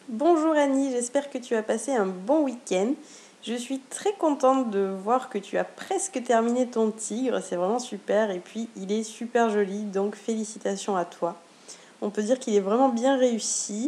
Bonjour Annie, j'espère que tu as passé un bon week-end. Je suis très contente de voir que tu as presque terminé ton tigre, c'est vraiment super et puis il est super joli, donc félicitations à toi. On peut dire qu'il est vraiment bien réussi.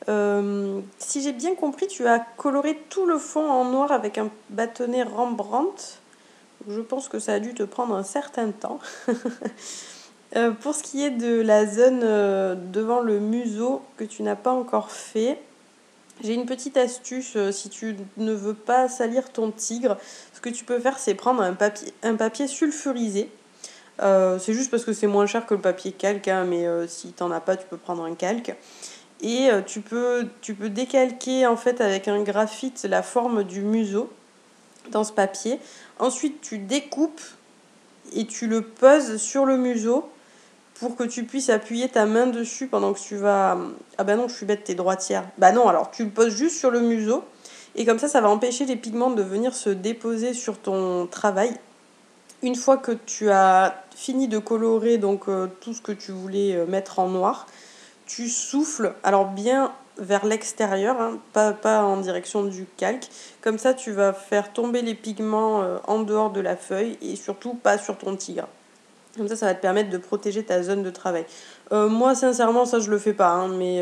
Si j'ai bien compris, tu as coloré tout le fond en noir avec un bâtonnet Rembrandt. Je pense que ça a dû te prendre un certain temps. Pour ce qui est de la zone devant le museau que tu n'as pas encore fait, j'ai une petite astuce si tu ne veux pas salir ton tigre. Ce que tu peux faire, c'est prendre un papier sulfurisé. C'est juste parce que c'est moins cher que le papier calque, hein, mais si t'en as pas, tu peux prendre un calque. Et tu peux décalquer en fait avec un graphite la forme du museau dans ce papier. Ensuite, tu découpes et tu le poses sur le museau pour que tu puisses appuyer ta main dessus pendant que tu vas... Ah bah non, je suis bête, t'es droitière. Bah non, alors tu le poses juste sur le museau. Et comme ça va empêcher les pigments de venir se déposer sur ton travail. Une fois que tu as fini de colorer donc tout ce que tu voulais mettre en noir, tu souffles, alors bien vers l'extérieur, hein, pas en direction du calque. Comme ça, tu vas faire tomber les pigments en dehors de la feuille et surtout pas sur ton tigre. Comme ça va te permettre de protéger ta zone de travail. Moi, sincèrement, ça, je le fais pas, hein, mais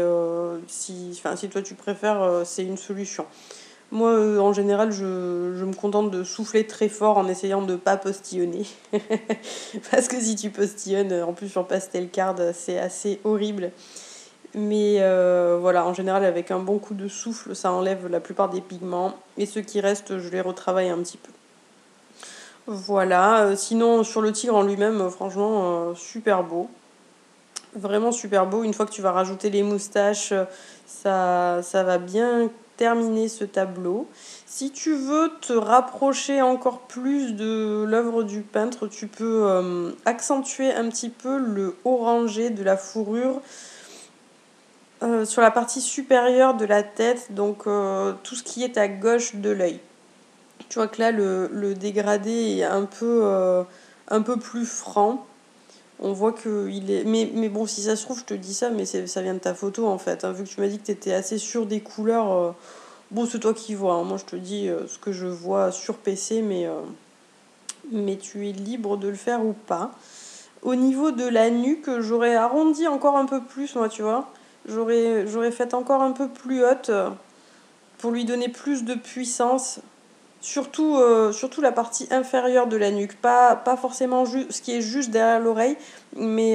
si toi tu préfères, c'est une solution. Moi, en général, je me contente de souffler très fort en essayant de ne pas postillonner. Parce que si tu postillonnes, en plus sur pastel card, c'est assez horrible. Mais voilà, en général, avec un bon coup de souffle, ça enlève la plupart des pigments. Et ceux qui restent, je les retravaille un petit peu. Voilà, sinon sur le tigre en lui-même, franchement, super beau. Vraiment super beau. Une fois que tu vas rajouter les moustaches, ça va bien terminer ce tableau. Si tu veux te rapprocher encore plus de l'œuvre du peintre, tu peux accentuer un petit peu le orangé de la fourrure sur la partie supérieure de la tête, donc tout ce qui est à gauche de l'œil. Tu vois que là, le dégradé est un peu plus franc. On voit qu'il est... Mais bon, si ça se trouve, je te dis ça, mais ça vient de ta photo, en fait. Hein. Vu que tu m'as dit que tu étais assez sûre des couleurs, bon, c'est toi qui vois. Hein. Moi, je te dis ce que je vois sur PC, mais tu es libre de le faire ou pas. Au niveau de la nuque, j'aurais arrondi encore un peu plus, moi, tu vois. J'aurais fait encore un peu plus haute pour lui donner plus de puissance. Surtout la partie inférieure de la nuque, pas forcément ce qui est juste derrière l'oreille, mais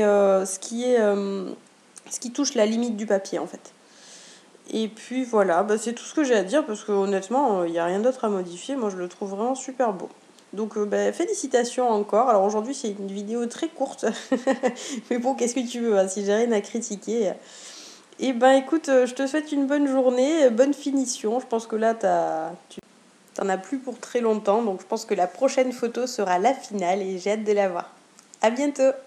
ce qui touche la limite du papier en fait. Et puis voilà, bah, c'est tout ce que j'ai à dire parce que honnêtement, il n'y a rien d'autre à modifier. Moi, je le trouve vraiment super beau. Donc, bah, félicitations encore. Alors aujourd'hui, c'est une vidéo très courte. Mais bon, qu'est-ce que tu veux, hein, si j'ai rien à critiquer. Et ben écoute, je te souhaite une bonne journée, bonne finition. Je pense que là, t'en as plus pour très longtemps, donc je pense que la prochaine photo sera la finale et j'ai hâte de la voir. À bientôt!